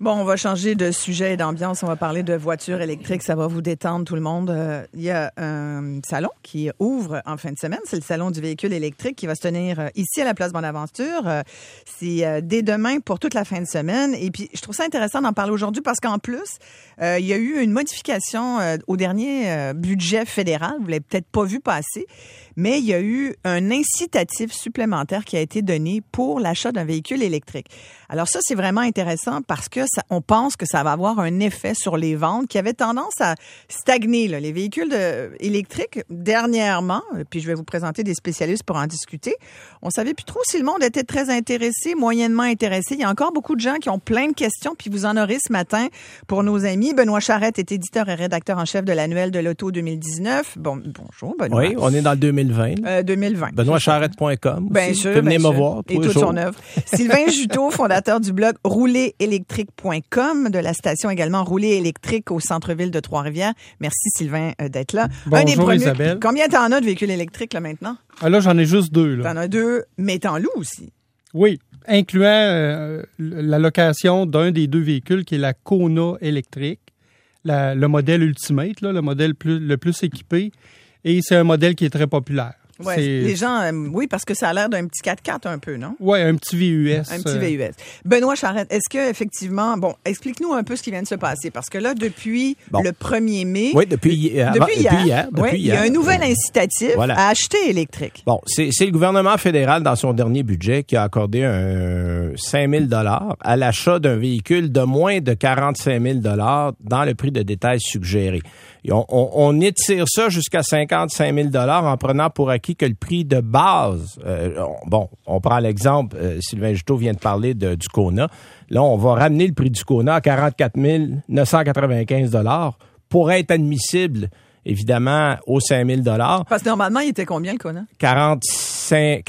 Bon, on va changer de sujet et d'ambiance. On va parler de voitures électriques. Ça va vous détendre, tout le monde. Il y a un salon qui ouvre en fin de semaine. C'est le salon du véhicule électrique qui va se tenir ici à la Place Bonaventure. C'est dès demain pour toute la fin de semaine. Et puis, je trouve ça intéressant d'en parler aujourd'hui parce qu'en plus, il y a eu une modification au dernier budget fédéral. Vous l'avez peut-être pas vu passer, mais il y a eu un incitatif supplémentaire qui a été donné pour l'achat d'un véhicule électrique. Alors ça, c'est vraiment intéressant parce que on pense que ça va avoir un effet sur les ventes qui avaient tendance à stagner. Là. Les véhicules électriques, dernièrement, puis je vais vous présenter des spécialistes pour en discuter, on savait plus trop si le monde était très intéressé, moyennement intéressé. Il y a encore beaucoup de gens qui ont plein de questions, puis vous en aurez ce matin pour nos amis. Benoît Charette est éditeur et rédacteur en chef de l'annuel de l'Auto 2019. Bonjour, Benoît. Oui, on est dans le 2020. 2020. BenoîtCharette.com. Bien sûr. Venez me voir. Et toute son œuvre. Sylvain Juteau, fondateur du blog roulerélectrique.com, de la station également Rouler électrique au centre-ville de Trois-Rivières. Merci Sylvain d'être là. Bonjour Isabelle. Combien t'en as de véhicules électriques là maintenant? Ah, là, j'en ai juste 2. Là. T'en as 2, mais t'en loues aussi. Oui, incluant la location d'un des 2 véhicules qui est la Kona électrique, le modèle Ultimate, là, le modèle le plus équipé. Et c'est un modèle qui est très populaire. Ouais, les gens, oui, parce que ça a l'air d'un petit 4x4 un peu, non? Oui, un petit VUS. Un petit VUS. Benoît Charette, est-ce que effectivement, bon, explique-nous un peu ce qui vient de se passer, parce que là, depuis le 1er mai... Oui, depuis hier. Il y a un nouvel incitatif à acheter électrique. Bon, c'est le gouvernement fédéral, dans son dernier budget, qui a accordé un 5 000 $ à l'achat d'un véhicule de moins de 45 000 $, dans le prix de détail suggéré. Et on étire ça jusqu'à 55 000 $ en prenant pour acquis que le prix de base, on prend l'exemple, Sylvain Juteau vient de parler du Kona. Là, on va ramener le prix du Kona à 44 995 $ pour être admissible, évidemment, aux 5 000 $. Parce que normalement, il était combien, le Kona? 45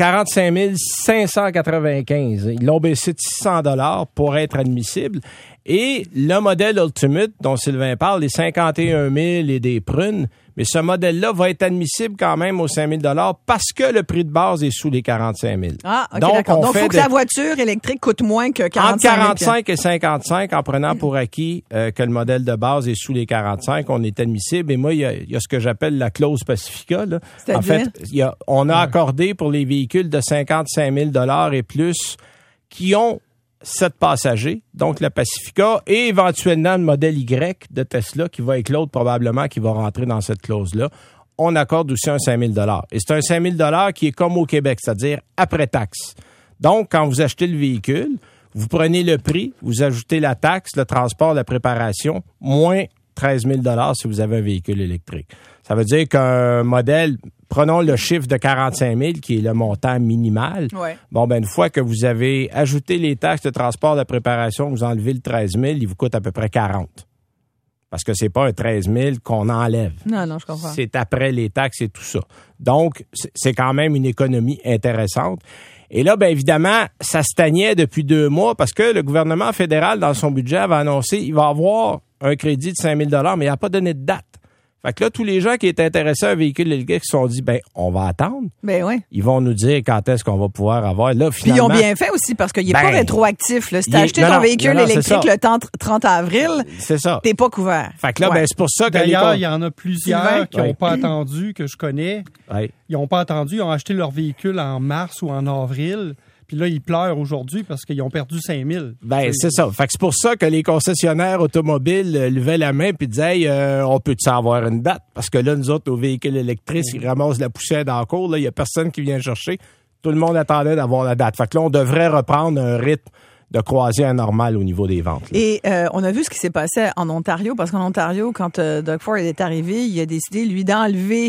595. Ils l'ont baissé de 600 $ pour être admissible. Et le modèle Ultimate, dont Sylvain parle, les 51 000 et des prunes, mais ce modèle-là va être admissible quand même aux 5 000 $ parce que le prix de base est sous les 45 000. Ah, OK, d'accord. Donc, il faut que la voiture électrique coûte moins que 45 000. Entre 45 et 55, en prenant pour acquis que le modèle de base est sous les 45, on est admissible. Et moi, il y a ce que j'appelle la clause Pacifica. Là. En fait, on a accordé pour les véhicules de 55 000 $ et plus qui ont 7 passagers, donc la Pacifica, et éventuellement le modèle Y de Tesla qui va éclore probablement, qui va rentrer dans cette clause-là. On accorde aussi un 5 000 $. Et c'est un 5 000 $ qui est comme au Québec, c'est-à-dire après taxe. Donc, quand vous achetez le véhicule, vous prenez le prix, vous ajoutez la taxe, le transport, la préparation, moins 13 000 $ si vous avez un véhicule électrique. Ça veut dire qu'un modèle, prenons le chiffre de 45 000 qui est le montant minimal. Ouais. Bon, une fois que vous avez ajouté les taxes de transport, de préparation, vous enlevez le 13 000, il vous coûte à peu près 40. Parce que c'est pas un 13 000 qu'on enlève. Non, je comprends. C'est après les taxes et tout ça. Donc, c'est quand même une économie intéressante. Et là, évidemment, ça stagnait depuis 2 mois parce que le gouvernement fédéral, dans son budget, avait annoncé qu'il va avoir un crédit de 5 000 $, mais il n'a pas donné de date. Fait que là, tous les gens qui étaient intéressés à un véhicule électrique se sont dit, on va attendre. Oui. Ils vont nous dire quand est-ce qu'on va pouvoir avoir. Là, finalement. Puis ils ont bien fait aussi parce qu'il n'est pas rétroactif. Là. Si tu as acheté ton véhicule électrique le 30 avril, c'est ça. T'es pas couvert. Fait que là, c'est pour ça que d'ailleurs, il y en a plusieurs qui n'ont pas attendu, que je connais. Ouais. Ils n'ont pas attendu, ils ont acheté leur véhicule en mars ou en avril. Puis là, ils pleurent aujourd'hui parce qu'ils ont perdu 5 000. C'est ça. Fait que c'est pour ça que les concessionnaires automobiles levaient la main puis disaient on peut-tu avoir une date? Parce que là, nous autres, nos véhicules électriques, ils ramassent la poussière dans la cour. Là, il n'y a personne qui vient chercher. Tout le monde attendait d'avoir la date. Fait que là, on devrait reprendre un rythme de croisière normal au niveau des ventes. Là. Et on a vu ce qui s'est passé en Ontario, parce qu'en Ontario, quand Doug Ford est arrivé, il a décidé, lui, d'enlever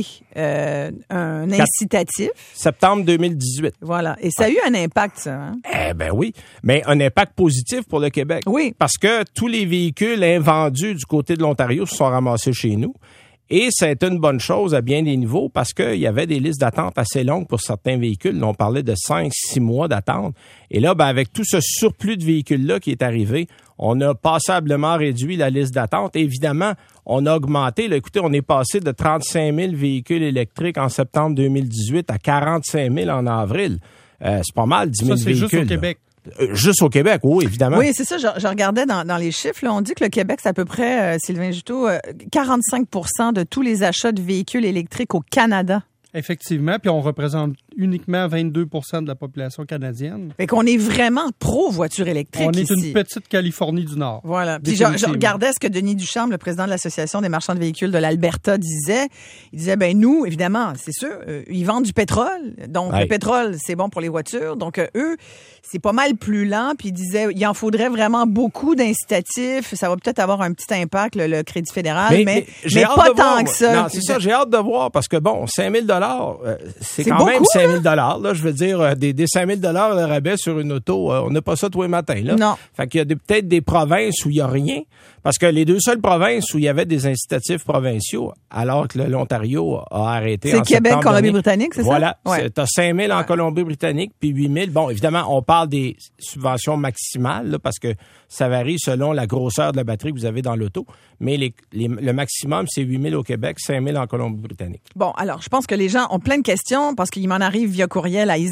un incitatif. Septembre 2018. Voilà. Et ça a eu un impact, ça. Hein? Oui. Mais un impact positif pour le Québec. Oui. Parce que tous les véhicules invendus du côté de l'Ontario se sont ramassés chez nous. Et c'est une bonne chose à bien des niveaux parce qu'il y avait des listes d'attente assez longues pour certains véhicules. On parlait de 5-6 mois d'attente. Et là, avec tout ce surplus de véhicules-là qui est arrivé, on a passablement réduit la liste d'attente. Et évidemment, on a augmenté. Là, écoutez, on est passé de 35 000 véhicules électriques en septembre 2018 à 45 000 en avril. C'est pas mal, 10 000 véhicules. Ça, c'est juste au Québec. Juste au Québec, oui, évidemment. Oui, c'est ça. Je regardais dans les chiffres. Là, on dit que le Québec, c'est à peu près, Sylvain Juteau, 45% de tous les achats de véhicules électriques au Canada. Effectivement, puis on représente uniquement 22 de la population canadienne. Fait qu'on est vraiment pro-voiture électrique ici. On est une petite Californie du Nord. Voilà. Puis je regardais ce que Denis Ducharme, le président de l'Association des marchands de véhicules de l'Alberta, disait. Il disait, nous, évidemment, c'est sûr, ils vendent du pétrole. Donc, le pétrole, c'est bon pour les voitures. Donc, eux, c'est pas mal plus lent. Puis il disait, il en faudrait vraiment beaucoup d'incitatifs. Ça va peut-être avoir un petit impact, le Crédit fédéral, mais pas tant que ça. Non, c'est ça, j'ai hâte de voir parce que, 5 000 c'est quand beaucoup, même 5 000 là, je veux dire, des 5 000 de rabais sur une auto, on n'a pas ça tous les matins. Là. Non. Fait qu'il y a peut-être des provinces où il n'y a rien, parce que les deux seules provinces où il y avait des incitatifs provinciaux, alors que l'Ontario a arrêté en septembre. C'est Québec, Colombie-Britannique, c'est ça? Voilà. Ouais. Tu as 5 000 en Colombie-Britannique, puis 8 000. Bon, évidemment, on parle des subventions maximales, là, parce que ça varie selon la grosseur de la batterie que vous avez dans l'auto, mais le maximum, c'est 8 000 au Québec, 5 000 en Colombie-Britannique. Bon, alors, je pense que les gens ont plein de questions parce qu'il m'en arrive via courriel à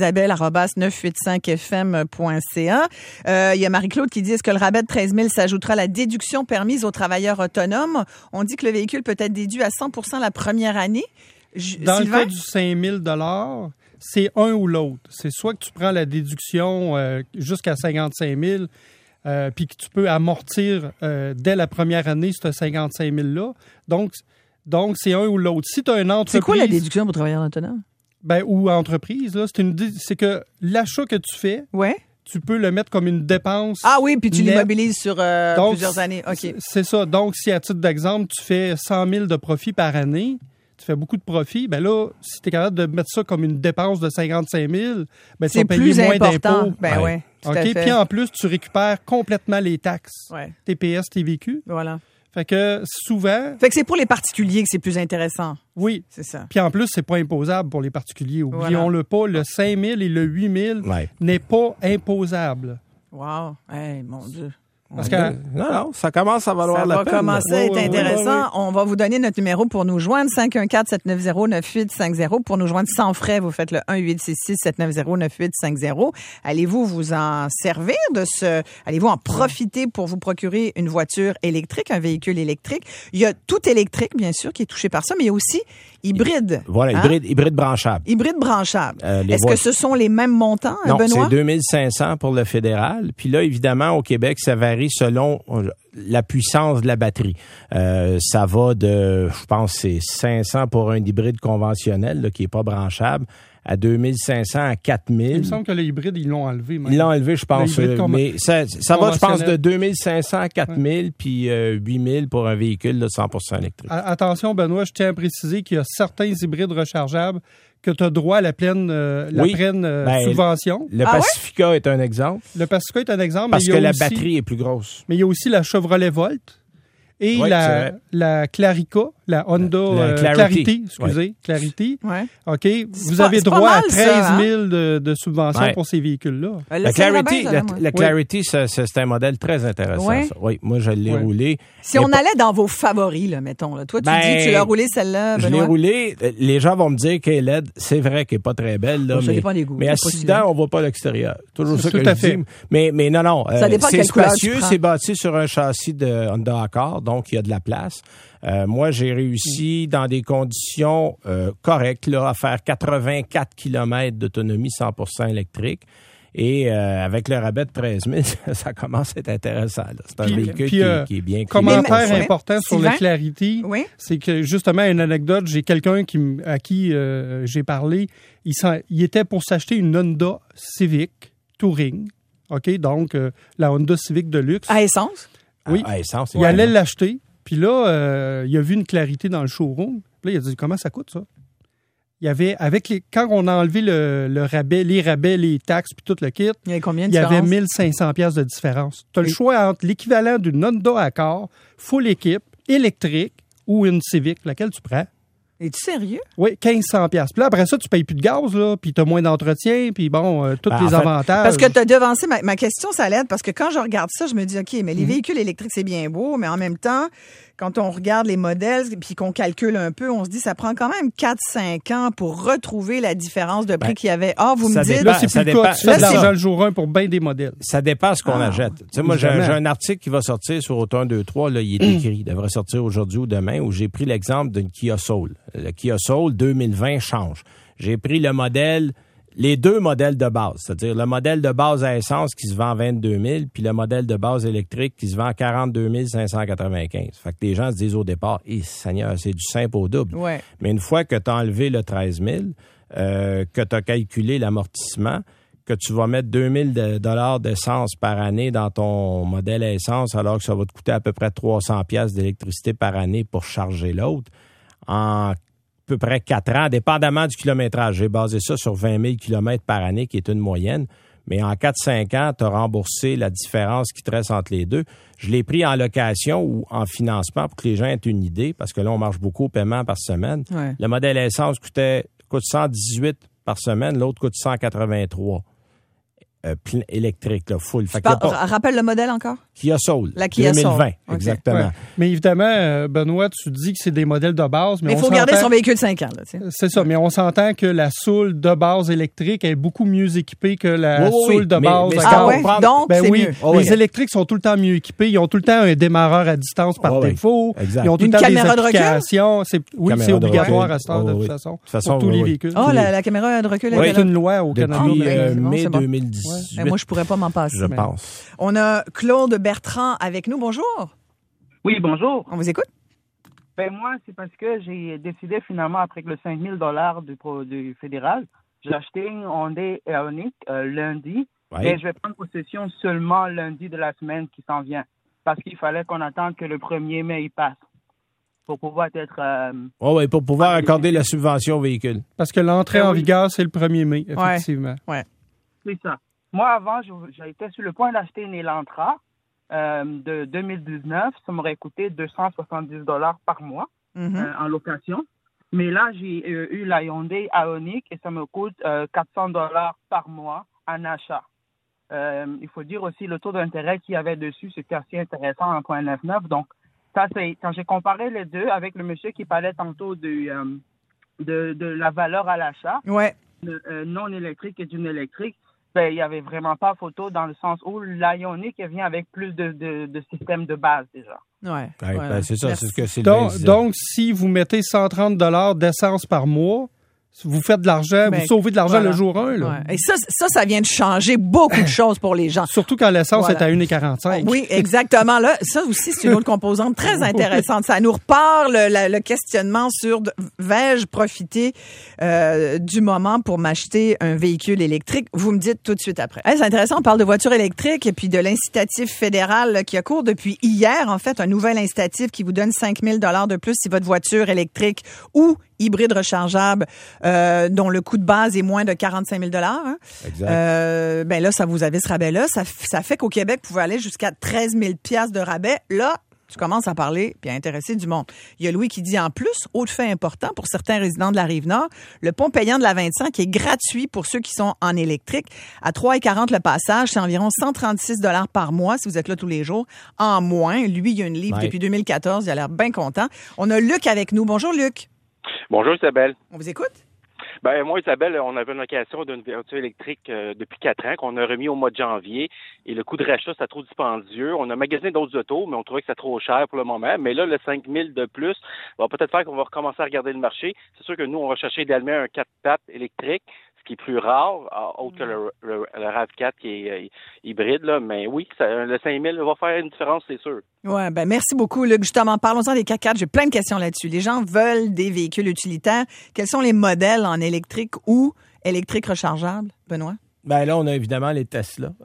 isabelle@985fm.ca. Il y a Marie-Claude qui dit, est-ce que le rabais de 13 000 s'ajoutera à la déduction permise aux travailleurs autonomes? On dit que le véhicule peut être déduit à 100% la première année. Dans le cas du 5 000 c'est un ou l'autre. C'est soit que tu prends la déduction jusqu'à 55 000 puis que tu peux amortir dès la première année ce 55 000-là. Donc, c'est un ou l'autre. Si tu as une entreprise... C'est quoi la déduction pour travailleurs autonomes? Ou entreprise, là, c'est que l'achat que tu fais, tu peux le mettre comme une dépense. Ah oui, puis tu l'immobilises sur plusieurs années. OK. C'est ça. Donc, si à titre d'exemple, tu fais 100 000 de profit par année, tu fais beaucoup de profit, là, si tu es capable de mettre ça comme une dépense de 55 000, tu vas payer moins d'impôts. OK. Puis en plus, tu récupères complètement les taxes. TPS, TVQ. Voilà. Fait que souvent... Fait que c'est pour les particuliers que c'est plus intéressant. Oui. C'est ça. Puis en plus, c'est pas imposable pour les particuliers. Oublions-le pas, le 5 000 et le 8 000 n'est pas imposable. Wow. Hey, mon Dieu. Parce que, non, ça commence à valoir la peine. Ça va commencer à être intéressant. On va vous donner notre numéro pour nous joindre, 514-790-9850. Pour nous joindre sans frais, vous faites le 1-866-790-9850. Allez-vous vous en servir allez-vous en profiter pour vous procurer une voiture électrique, un véhicule électrique? Il y a tout électrique, bien sûr, qui est touché par ça, mais il y a aussi hybride. Voilà, hybride branchable. Hybride branchable. Est-ce que ce sont les mêmes montants, non, Benoît? C'est 2500 pour le fédéral. Puis là, évidemment, au Québec, ça varie selon la puissance de la batterie. Ça va de, je pense, c'est 500 pour un hybride conventionnel là, qui est pas branchable, à 2500 à 4000. Il me semble que le hybride, ils l'ont enlevé. Même. Ils l'ont enlevé, je pense. Mais ça va, je pense, de 2500 à 4000 puis 8000 pour un véhicule de 100% électrique. Attention, Benoît, je tiens à préciser qu'il y a certains hybrides rechargeables que tu as droit à la pleine subvention. Le Pacifica est un exemple. Le Pacifica est un exemple. Parce que la batterie est plus grosse. Mais il y a aussi la Chevrolet Volt et la Clarica, la Honda Clarity, Clarity. Ouais. OK. Vous avez droit à 13 000 de subventions pour ces véhicules-là. La Clarity, c'est un modèle très intéressant. Ouais. Ça. Oui, moi, je l'ai roulé. Si on allait dans vos favoris, là, mettons, là. Toi, tu dis que tu l'as roulé celle-là, Benoît? Je l'ai roulé. Les gens vont me dire qu'elle est laide. C'est vrai qu'elle n'est pas très belle. Là, ça dépend des goûts. Mais assis dedans, on ne voit pas l'extérieur. Toujours ça que je dis. Mais non. Ça dépend c'est quelle couleur spacieux. tu prends. C'est bâti sur un châssis de Honda Accord, donc il y a de la place. Moi, j'ai réussi dans des conditions correctes là, à faire 84 km d'autonomie 100% électrique. Et avec le rabais de 13 000, ça commence à être intéressant. Là. C'est un véhicule qui est bien clean. Commentaire important sur Sylvain? le Clarity, c'est que justement, une anecdote, j'ai quelqu'un à qui j'ai parlé, il était pour s'acheter une Honda Civic Touring, OK, donc la Honda Civic de luxe. À essence? Oui, à essence, il allait l'acheter, puis là, il a vu une Clarity dans le showroom. Puis là, il a dit, comment ça coûte ça? Il y avait, quand on a enlevé le rabais, les taxes puis tout le kit, il y avait combien de différence? Il y avait 1500 pièces de différence. Tu as le choix entre l'équivalent d'une Honda Accord, full équipe, électrique ou une Civic, laquelle tu prends? Es-tu sérieux? Oui, 1500$. Puis là, après ça, tu payes plus de gaz, là, puis tu as moins d'entretien, puis bon, tous les avantages. Parce que tu as devancé ma question, ça l'aide, parce que quand je regarde ça, je me dis, OK, mais les véhicules électriques, c'est bien beau, mais en même temps, quand on regarde les modèles puis qu'on calcule un peu, on se dit ça prend quand même 4-5 ans pour retrouver la différence de prix qu'il y avait. Ah, vous me dites... Là, c'est plus le cas. Tu fais de l'argent le jour 1 pour bien des modèles. Ça dépend ce qu'on achète. Tu sais, moi, j'ai un article qui va sortir sur Automne 2-3, là, il est écrit, il devrait sortir aujourd'hui ou demain, où j'ai pris l'exemple d'une Kia Soul. Le Kia Soul 2020 change. J'ai pris les deux modèles de base, c'est-à-dire le modèle de base à essence qui se vend à 22 000, puis le modèle de base électrique qui se vend à 42 595. Fait que les gens se disent au départ, Seigneur, c'est du simple au double. Ouais. Mais une fois que tu as enlevé le 13 000, que tu as calculé l'amortissement, que tu vas mettre 2 000 $ d'essence par année dans ton modèle à essence, alors que ça va te coûter à peu près 300 $ d'électricité par année pour charger l'autre, en à peu près 4 ans, dépendamment du kilométrage. J'ai basé ça sur 20 000 km par année, qui est une moyenne. Mais en 4-5 ans, tu as remboursé la différence qui te reste entre les deux. Je l'ai pris en location ou en financement pour que les gens aient une idée, parce que là, on marche beaucoup au paiement par semaine. Ouais. Le modèle essence coûte 118 par semaine, l'autre coûte 183. Électrique, là, full. Rappelle le modèle encore? Kia Soul. La Kia 2020, Soul. Exactement. Ouais. Mais évidemment, Benoît, tu dis que c'est des modèles de base. Mais il faut garder son véhicule 5 ans. Là, c'est ça, mais on s'entend que la Soul de base électrique est beaucoup mieux équipée que la Soul de base. Donc, c'est mieux. Les électriques sont tout le temps mieux équipés. Ils ont tout le temps un démarreur à distance par défaut. Exact. Ils ont tout le temps des applications. C'est obligatoire à cette heure, de toute façon, pour tous les véhicules. La caméra de recul est une loi au Canada. Depuis mai 2018. Moi, je pourrais pas m'en passer. Je pense. On a Claude Bertrand avec nous. Bonjour. Oui, bonjour. On vous écoute. Moi, c'est parce que j'ai décidé finalement, après le 5 000 $ du fédéral, j'ai acheté une Hyundai Ioniq lundi, et je vais prendre possession seulement lundi de la semaine qui s'en vient, parce qu'il fallait qu'on attende que le 1er mai il passe pour pouvoir être... pour pouvoir accorder la subvention au véhicule. Parce que l'entrée en vigueur, c'est le 1er mai, effectivement. Ouais. C'est ça. Moi, avant, j'étais sur le point d'acheter une Elantra de 2019. Ça m'aurait coûté 270 $ par mois en location. Mais là, j'ai eu la Hyundai Ioniq et ça me coûte 400 $ par mois en achat. Il faut dire aussi le taux d'intérêt qu'il y avait dessus, c'était assez intéressant, 1,99. Donc, ça, c'est quand j'ai comparé les deux avec le monsieur qui parlait tantôt de la valeur à l'achat, non électrique et d'une électrique, il n'y avait vraiment pas photo dans le sens où la Ioniq vient avec plus de systèmes de base déjà. C'est ça, c'est ce que c'est. Donc, si vous mettez 130 $ d'essence par mois, vous faites de l'argent, vous sauvez de l'argent le jour 1. Là. Et ça vient de changer beaucoup de choses pour les gens. Surtout quand l'essence est à 1,45. Oui, exactement. Là, ça aussi, c'est une autre composante très intéressante. Ça nous repart le questionnement sur vais-je profiter du moment pour m'acheter un véhicule électrique? Vous me dites tout de suite après. C'est intéressant, on parle de voitures électriques et puis de l'incitatif fédéral qui a cours depuis hier. En fait, un nouvel incitatif qui vous donne 5 000 $ de plus si votre voiture électrique ou hybride rechargeable dont le coût de base est moins de 45 000 $. Hein. Exact. Là, ça vous avez ce rabais-là. Ça fait qu'au Québec, vous pouvez aller jusqu'à 13 000 $ de rabais. Là, tu commences à parler puis à intéresser du monde. Il y a Louis qui dit en plus, autre fait important pour certains résidents de la Rive-Nord, le pont payant de la 25 est gratuit pour ceux qui sont en électrique. À 3,40 le passage, c'est environ 136 $ par mois si vous êtes là tous les jours. En moins, lui, il y a une livre depuis 2014. Il a l'air bien content. On a Luc avec nous. Bonjour, Luc. Bonjour Isabelle. On vous écoute? Moi, Isabelle, on avait une location d'une voiture électrique depuis 4 ans qu'on a remis au mois de janvier et le coût de rachat, c'était trop dispendieux. On a magasiné d'autres autos, mais on trouvait que c'était trop cher pour le moment. Mais là, le 5 000 de plus va peut-être faire qu'on va recommencer à regarder le marché. C'est sûr que nous, on va chercher idéalement un 4 pattes électrique, ce qui est plus rare, autre que le RAV4 qui est hybride. Là. Mais oui, le 5 000 va faire une différence, c'est sûr. Ouais, merci beaucoup, Luc. Justement, parlons-en des 4x4. J'ai plein de questions là-dessus. Les gens veulent des véhicules utilitaires. Quels sont les modèles en électrique ou électrique rechargeable, Benoît? Là, on a évidemment les Tesla,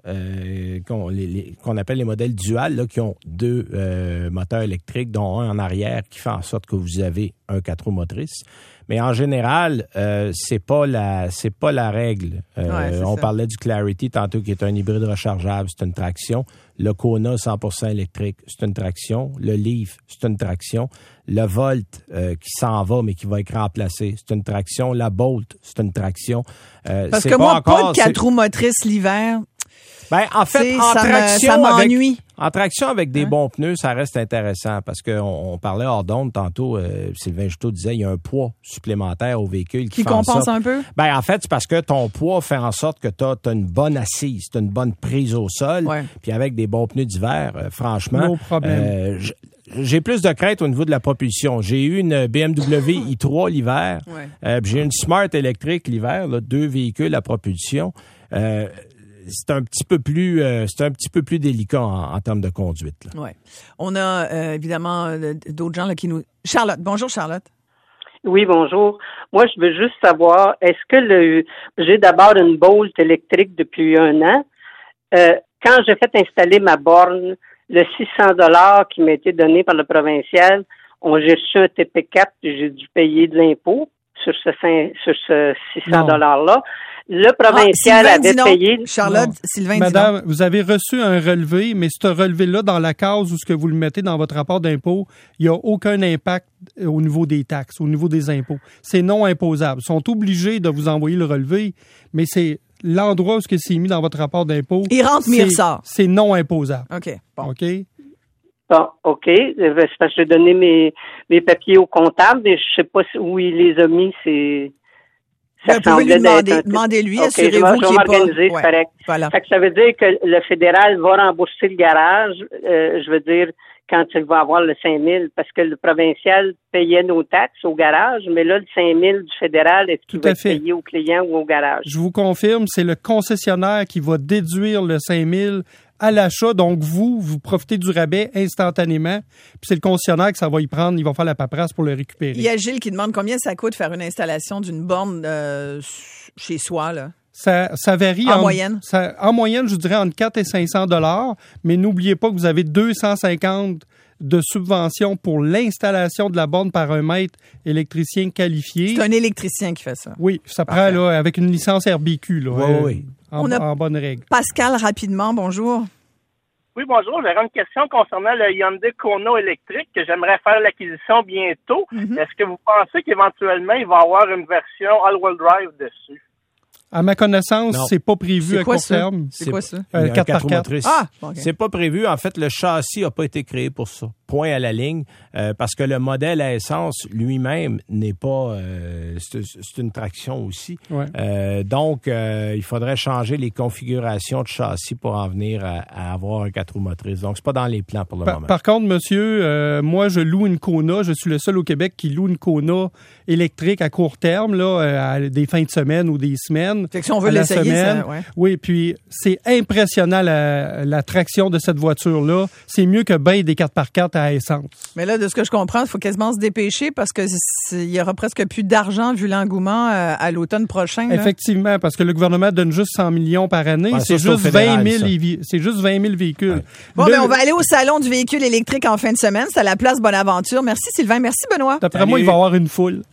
qu'on appelle les modèles dual, là, qui ont 2 moteurs électriques, dont un en arrière, qui fait en sorte que vous avez un 4 roues motrices. Mais en général, c'est pas la règle. On parlait du Clarity tantôt, qui est un hybride rechargeable, c'est une traction. Le Kona 100% électrique, c'est une traction. Le Leaf, c'est une traction. Le Volt qui s'en va, mais qui va être remplacé, c'est une traction. La Bolt, c'est une traction. Parce que moi, pas de 4 roues motrices l'hiver. Ben, en fait, ça m'ennuie. En traction avec des bons pneus, ça reste intéressant parce qu'on parlait hors d'onde tantôt. Sylvain Juteau disait il y a un poids supplémentaire au véhicule qui compense un peu. Ben, en fait, c'est parce que ton poids fait en sorte que t'as une bonne assise, t'as une bonne prise au sol. Ouais. Puis avec des bons pneus d'hiver, franchement, no problème. J'ai plus de crainte au niveau de la propulsion. J'ai eu une BMW i3 l'hiver. Ouais. J'ai une Smart électrique l'hiver, là, 2 véhicules à propulsion. C'est un petit peu plus délicat en termes de conduite. Oui. On a évidemment d'autres gens là, qui nous... Charlotte. Bonjour, Charlotte. Oui, bonjour. Moi, je veux juste savoir, est-ce que j'ai d'abord une Bolt électrique depuis 1 an. Quand j'ai fait installer ma borne, le $600 qui m'a été donné par le provincial, j'ai reçu un TP4 et j'ai dû payer de l'impôt sur ce $600-là. Le provincial avait payé... Charlotte, Sylvain, Madame, vous avez reçu un relevé, mais ce relevé-là, dans la case où ce que vous le mettez dans votre rapport d'impôt, il n'y a aucun impact au niveau des taxes, au niveau des impôts. C'est non imposable. Ils sont obligés de vous envoyer le relevé, mais c'est l'endroit où c'est mis dans votre rapport d'impôt. Il rentre, mais il ressort. C'est non imposable. OK. Bon. OK? Bon, OK. C'est parce que j'ai donné mes papiers au comptable, mais je sais pas où il les a mis. Vous pouvez lui demandez-lui, assurez-vous qu'il est pas... Je vais m'organiser, c'est correct. Voilà. Fait que ça veut dire que le fédéral va rembourser le garage, je veux dire, quand il va avoir le 5 000, parce que le provincial payait nos taxes au garage, mais là, le 5 000 du fédéral, est-ce qu'il va être payé au client ou au garage? Je vous confirme, c'est le concessionnaire qui va déduire le 5 000 à l'achat. Donc, vous profitez du rabais instantanément. Puis c'est le concessionnaire que ça va y prendre. Il va faire la paperasse pour le récupérer. Il y a Gilles qui demande combien ça coûte faire une installation d'une borne chez soi, là. Ça varie en moyenne. En moyenne, je vous dirais entre 4 et 500 $. Mais n'oubliez pas que vous avez 250 de subvention pour l'installation de la borne par un maître électricien qualifié. C'est un électricien qui fait ça. Oui, ça prend là, avec une licence RBQ. Là, oui. En bonne règle. Pascal, rapidement, bonjour. Oui, bonjour. J'aurais une question concernant le Hyundai Kona électrique que j'aimerais faire l'acquisition bientôt. Mm-hmm. Est-ce que vous pensez qu'éventuellement, il va y avoir une version all-wheel drive dessus? À ma connaissance, c'est pas prévu à court terme. C'est quoi ça? 4x4. Ah, okay. C'est pas prévu. En fait, le châssis n'a pas été créé pour ça. Point à la ligne. Parce que le modèle à essence lui-même n'est pas... c'est une traction aussi. Ouais. Donc, il faudrait changer les configurations de châssis pour en venir à avoir un 4 roues motrices. Donc, c'est pas dans les plans pour le moment. Par contre, monsieur, moi, je loue une Kona. Je suis le seul au Québec qui loue une Kona électrique à court terme, là, à des fins de semaine ou des semaines. Fait que si on veut l'essayer, ça, ouais. Oui, puis c'est impressionnant la traction de cette voiture-là. C'est mieux que ben des 4x4 à essence. Mais là, de ce que je comprends, il faut quasiment se dépêcher parce que il y aura presque plus d'argent vu l'engouement à l'automne prochain. Là. Effectivement, parce que le gouvernement donne juste 100 millions par année. Ouais, c'est juste 20 000 véhicules. Ouais. Bon, ben on va aller au salon du véhicule électrique en fin de semaine. C'est à la place Bonaventure. Merci Sylvain. Merci Benoît. D'après moi, il va y avoir une foule.